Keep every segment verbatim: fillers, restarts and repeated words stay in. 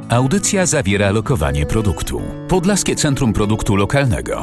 Audycja zawiera lokowanie produktu. Podlaskie Centrum Produktu Lokalnego.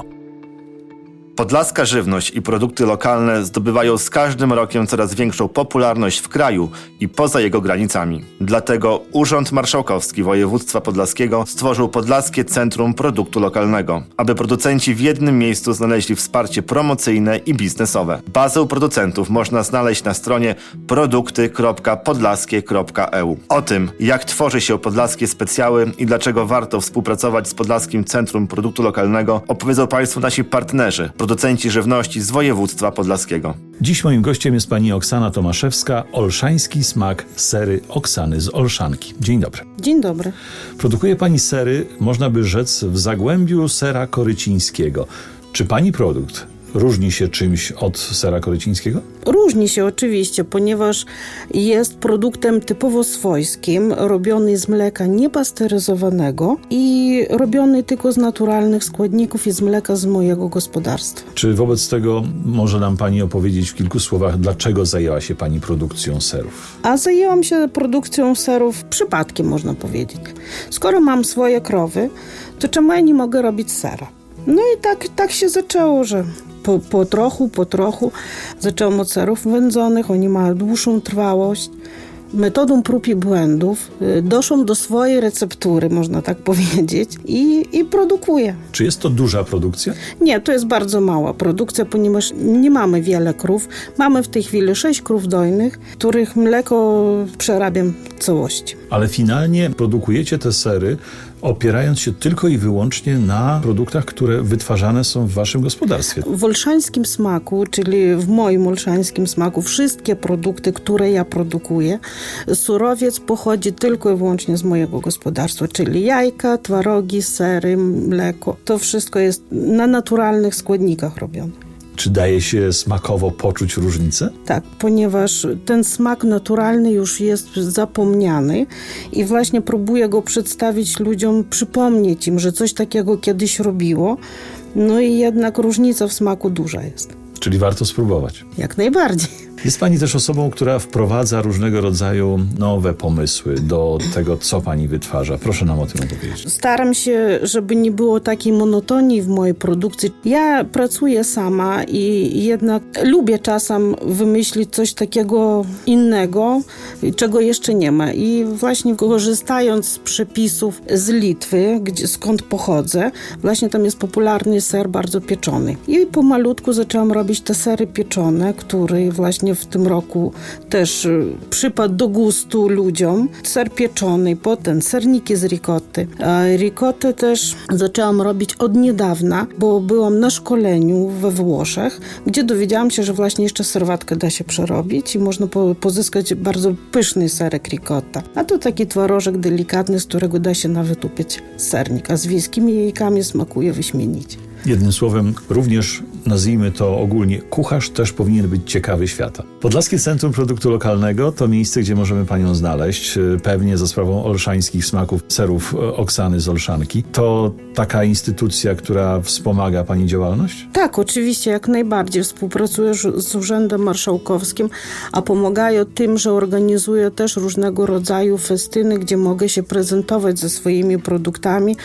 Podlaska żywność i produkty lokalne zdobywają z każdym rokiem coraz większą popularność w kraju i poza jego granicami. Dlatego Urząd Marszałkowski Województwa Podlaskiego stworzył Podlaskie Centrum Produktu Lokalnego, aby producenci w jednym miejscu znaleźli wsparcie promocyjne i biznesowe. Bazę producentów można znaleźć na stronie produkty kropka podlaskie kropka e u. O tym, jak tworzy się podlaskie specjały i dlaczego warto współpracować z Podlaskim Centrum Produktu Lokalnego, opowiedzą Państwu nasi partnerzy, producenci żywności z województwa podlaskiego. Dziś moim gościem jest pani Oksana Tomaszewska, Olszański Smak, sery Oksany z Olszanki. Dzień dobry. Dzień dobry. Produkuje pani sery, można by rzec, w zagłębiu sera korycińskiego. Czy pani produkt różni się czymś od sera korycińskiego? Różni się oczywiście, ponieważ jest produktem typowo swojskim, robiony z mleka niepasteryzowanego i robiony tylko z naturalnych składników i z mleka z mojego gospodarstwa. Czy wobec tego może nam pani opowiedzieć w kilku słowach, dlaczego zajęła się pani produkcją serów? A zajęłam się produkcją serów przypadkiem, można powiedzieć. Skoro mam swoje krowy, to czemu ja nie mogę robić sera? No i tak, tak się zaczęło, że po, po trochu, po trochu zaczęłam od serów wędzonych, oni mają dłuższą trwałość. Metodą prób i błędów doszłam do swojej receptury, można tak powiedzieć, i, i produkuję. Czy jest to duża produkcja? Nie, to jest bardzo mała produkcja, ponieważ nie mamy wiele krów. Mamy w tej chwili sześć krów dojnych, których mleko przerabiam w całości. Ale finalnie produkujecie te sery, opierając się tylko i wyłącznie na produktach, które wytwarzane są w waszym gospodarstwie. W olszańskim smaku, czyli w moim olszańskim smaku, wszystkie produkty, które ja produkuję, surowiec pochodzi tylko i wyłącznie z mojego gospodarstwa, czyli jajka, twarogi, sery, mleko. To wszystko jest na naturalnych składnikach robione. Czy daje się smakowo poczuć różnicę? Tak, ponieważ ten smak naturalny już jest zapomniany i właśnie próbuję go przedstawić ludziom, przypomnieć im, że coś takiego kiedyś robiło. No i jednak różnica w smaku duża jest. Czyli warto spróbować. Jak najbardziej. Jest pani też osobą, która wprowadza różnego rodzaju nowe pomysły do tego, co pani wytwarza. Proszę nam o tym opowiedzieć. Staram się, żeby nie było takiej monotonii w mojej produkcji. Ja pracuję sama i jednak lubię czasem wymyślić coś takiego innego, czego jeszcze nie ma. I właśnie korzystając z przepisów z Litwy, gdzie, skąd pochodzę, właśnie tam jest popularny ser bardzo pieczony. I pomalutku zaczęłam robić te sery pieczone, które właśnie w tym roku też przypadł do gustu ludziom. Ser pieczony, potem serniki z ricotty. Ricottę też zaczęłam robić od niedawna, bo byłam na szkoleniu we Włoszech, gdzie dowiedziałam się, że właśnie jeszcze serwatkę da się przerobić i można po- pozyskać bardzo pyszny serek ricotta. A to taki twarożek delikatny, z którego da się nawet upiec sernik, a z wiejskimi jajkami smakuje wyśmienicie. Jednym słowem, również nazwijmy to ogólnie, kucharz też powinien być ciekawy świata. Podlaskie Centrum Produktu Lokalnego to miejsce, gdzie możemy panią znaleźć, pewnie za sprawą olszańskich smaków serów Oksany z Olszanki. To taka instytucja, która wspomaga pani działalność? Tak, oczywiście, jak najbardziej. Współpracuję z Urzędem Marszałkowskim, a pomagają tym, że organizuję też różnego rodzaju festyny, gdzie mogę się prezentować ze swoimi produktami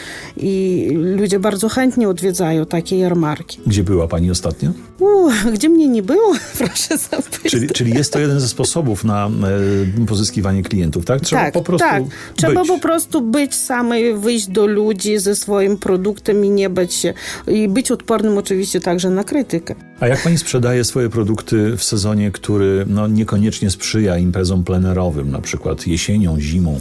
i ludzie bardzo chętnie odwiedzają takie jarmarki. Gdzie była pani ostatnio? Uuu, gdzie mnie nie było? Proszę zapytać. Czyli, czyli jest to jeden ze sposobów na e, pozyskiwanie klientów, tak? Trzeba tak, po prostu tak. Trzeba być. po prostu być samej, wyjść do ludzi ze swoim produktem i nie bać się. I być odpornym oczywiście także na krytykę. A jak pani sprzedaje swoje produkty w sezonie, który no, niekoniecznie sprzyja imprezom plenerowym, na przykład jesienią, zimą?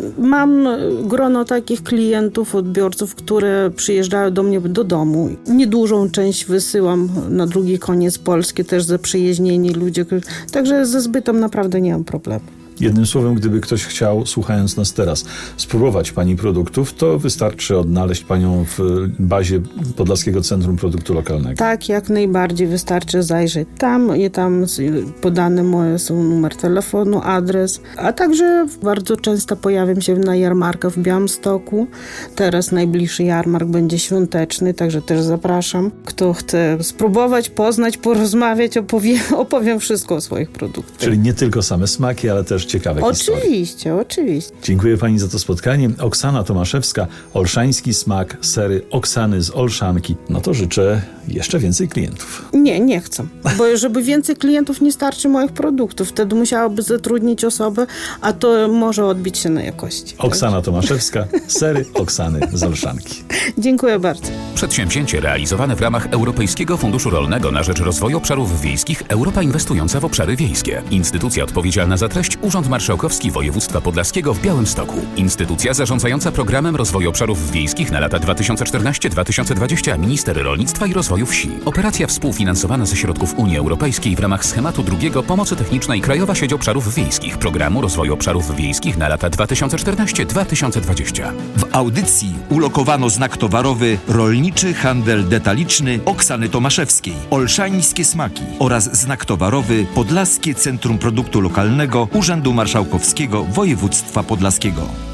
Mam grono takich klientów, odbiorców, które przyjeżdżają do mnie do domu. Niedużą część wysyłam na drugi koniec Polski, też zaprzyjaźnieni ludzie. Także ze zbytem naprawdę nie mam problemu. Jednym słowem, gdyby ktoś chciał, słuchając nas teraz, spróbować pani produktów, to wystarczy odnaleźć panią w bazie Podlaskiego Centrum Produktu Lokalnego. Tak, jak najbardziej. Wystarczy zajrzeć tam i tam podane moje są numer telefonu, adres, a także bardzo często pojawiam się na jarmarkach w Białymstoku. Teraz najbliższy jarmark będzie świąteczny, także też zapraszam. Kto chce spróbować, poznać, porozmawiać, opowie, opowiem wszystko o swoich produktach. Czyli nie tylko same smaki, ale też ciekawe historie. Oczywiście, oczywiście. Dziękuję pani za to spotkanie. Oksana Tomaszewska, olszański smak, sery Oksany z Olszanki. No to życzę jeszcze więcej klientów. Nie, nie chcę. Bo żeby więcej klientów nie starczy moich produktów. Wtedy musiałaby zatrudnić osobę, a to może odbić się na jakości. Oksana Tomaszewska, sery Oksany z Olszanki. Dziękuję bardzo. Przedsięwzięcie realizowane w ramach Europejskiego Funduszu Rolnego na rzecz Rozwoju Obszarów Wiejskich Europa Inwestująca w Obszary Wiejskie. Instytucja odpowiedzialna za treść Urząd Marszałkowski Województwa Podlaskiego w Białymstoku. Instytucja zarządzająca Programem Rozwoju Obszarów Wiejskich na lata dwa tysiące czternaście do dwa tysiące dwudziestego. Minister Rolnictwa i Rozwoju Wsi. Operacja współfinansowana ze środków Unii Europejskiej w ramach schematu drugiego Pomocy Technicznej Krajowa Sieć Obszarów Wiejskich Programu Rozwoju Obszarów Wiejskich na lata dwa tysiące czternaście do dwa tysiące dwudziestego. W audycji ulokowano znak towarowy Rolniczy Handel Detaliczny Oksany Tomaszewskiej, Olszańskie Smaki oraz znak towarowy Podlaskie Centrum Produktu Lokalnego Urzędu Marszałkowskiego Województwa Podlaskiego.